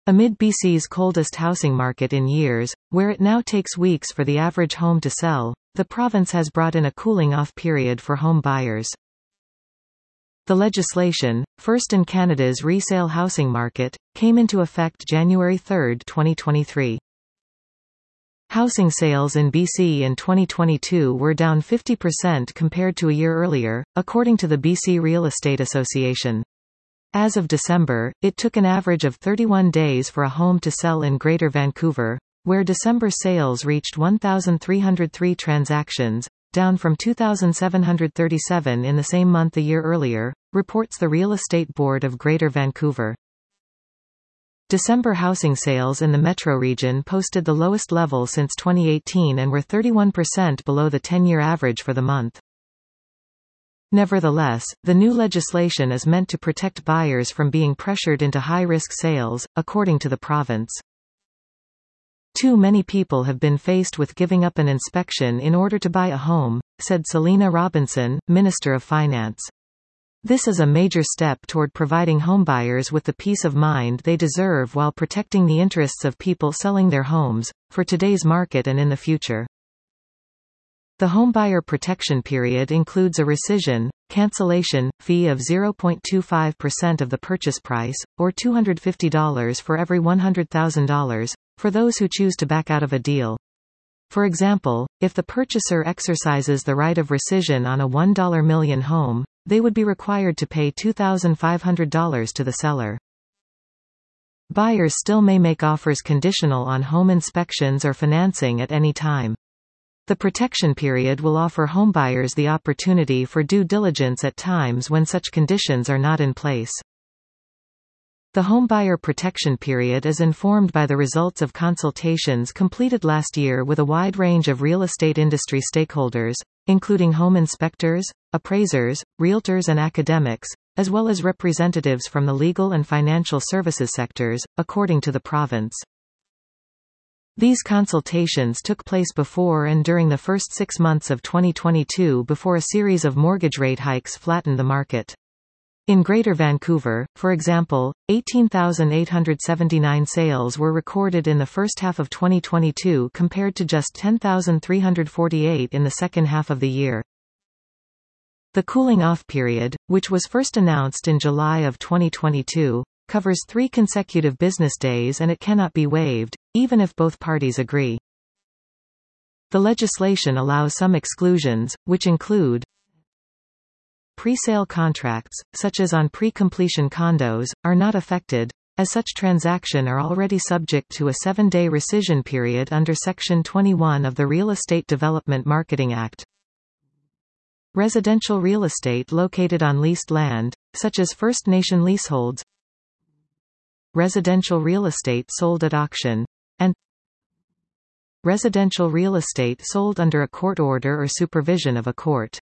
Amid BC's coldest housing market in years, where it now takes weeks for the average home to sell, the province has brought in a cooling-off period for home buyers. The legislation, first in Canada's resale housing market, came into effect January 3, 2023. Housing sales in BC in 2022 were down 50% compared to a year earlier, according to the BC Real Estate Association. As of December, it took an average of 31 days for a home to sell in Greater Vancouver, where December sales reached 1,303 transactions, down from 2,737 in the same month a year earlier, reports the Real Estate Board of Greater Vancouver. December housing sales in the metro region posted the lowest level since 2018 and were 31% below the 10-year average for the month. Nevertheless, the new legislation is meant to protect buyers from being pressured into high-risk sales, according to the province. Too many people have been faced with giving up an inspection in order to buy a home, said Selina Robinson, Minister of Finance. This is a major step toward providing homebuyers with the peace of mind they deserve while protecting the interests of people selling their homes, for today's market and in the future. The homebuyer protection period includes a rescission, cancellation, fee of 0.25% of the purchase price, or $250 for every $100,000, for those who choose to back out of a deal. For example, if the purchaser exercises the right of rescission on a $1 million home, they would be required to pay $2,500 to the seller. Buyers still may make offers conditional on home inspections or financing at any time. The protection period will offer homebuyers the opportunity for due diligence at times when such conditions are not in place. The homebuyer protection period is informed by the results of consultations completed last year with a wide range of real estate industry stakeholders, including home inspectors, appraisers, realtors and academics, as well as representatives from the legal and financial services sectors, according to the province. These consultations took place before and during the first 6 months of 2022 before a series of mortgage rate hikes flattened the market. In Greater Vancouver, for example, 18,879 sales were recorded in the first half of 2022 compared to just 10,348 in the second half of the year. The cooling-off period, which was first announced in July of 2022, covers 3 consecutive business days and it cannot be waived, even if both parties agree. The legislation allows some exclusions, which include pre-sale contracts, such as on pre-completion condos, are not affected, as such transactions are already subject to a 7-day rescission period under Section 21 of the Real Estate Development Marketing Act. Residential real estate located on leased land, such as First Nation leaseholds, residential real estate sold at auction, and residential real estate sold under a court order or supervision of a court.